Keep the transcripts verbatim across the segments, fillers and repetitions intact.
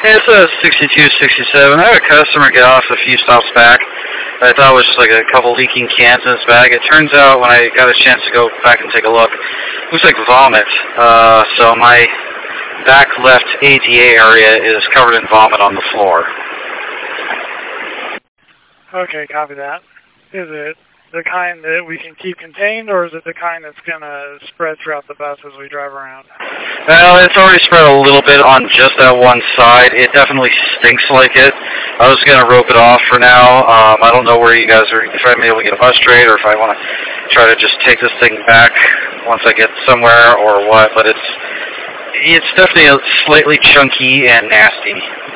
Hey, it's a sixty-two sixty-seven. I had a customer get off a few stops back. I thought it was just like a couple leaking cans in his bag. It turns out when I got a chance to go back and take a look, it looks like vomit. Uh, so my back left A D A area is covered in vomit on the floor. Okay, copy that. Is it the kind that we can keep contained, or is it the kind that's going to spread throughout the bus as we drive around? Well, it's already spread a little bit on just that one side. It definitely stinks like it. I was going to rope it off for now. Um, I don't know where you guys are, if I'm able to get a bus trade, or if I want to try to just take this thing back once I get somewhere, or what, but it's it's definitely slightly chunky and nasty.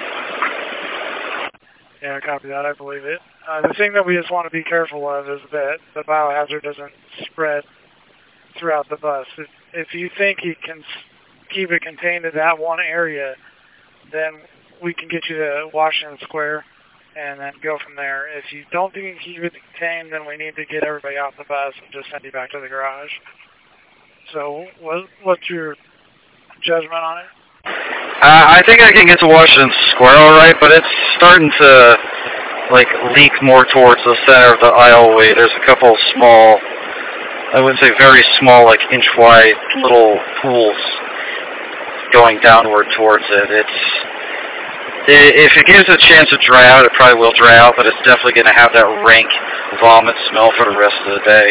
Yeah, copy that. I believe it. Uh, the thing that we just want to be careful of is that the biohazard doesn't spread throughout the bus. If, if you think you can keep it contained to that one area, then we can get you to Washington Square and then go from there. If you don't think you can keep it contained, then we need to get everybody off the bus and just send you back to the garage. So what, what's your judgment on it? Uh, I think I can get to Washington Square all right, but it's starting to like leak more towards the center of the aisleway. There's a couple small, I wouldn't say very small, like inch wide little pools going downward towards it. It's if it gives it a chance to dry out, it probably will dry out, but it's definitely going to have that rank vomit smell for the rest of the day.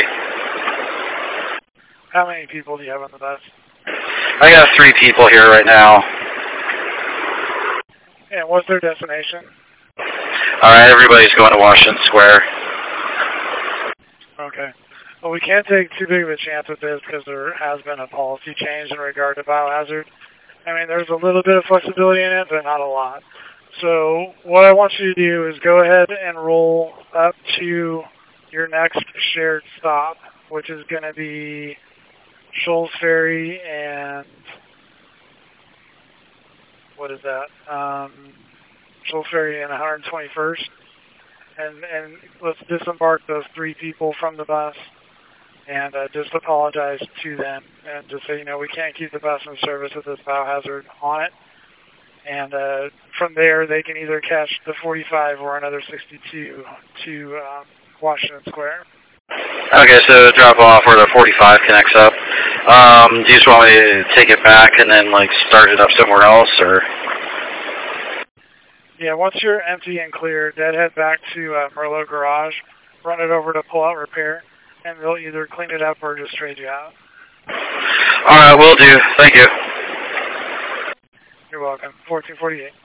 How many people do you have on the bus? I got three people here right now. And what's their destination? All right, everybody's going to Washington Square. Okay. Well, we can't take too big of a chance with this because there has been a policy change in regard to biohazard. I mean, there's a little bit of flexibility in it, but not a lot. So what I want you to do is go ahead and roll up to your next shared stop, which is going to be Shoals Ferry and what is that? Um, Shoals Ferry and one hundred twenty-first. And, and let's disembark those three people from the bus and uh, just apologize to them and just say, you know, we can't keep the bus in service with this biohazard on it. And uh, from there, they can either catch the forty-five or another sixty-two to um, Washington Square. Okay, so drop off where the forty-five connects up. Um, do you just want me to take it back and then like start it up somewhere else, or? Yeah, once you're empty and clear, then head back to uh, Merlot Garage, run it over to Pull Out Repair, and they'll either clean it up or just trade you out. All right, will do. Thank you. You're welcome. fourteen forty-eight.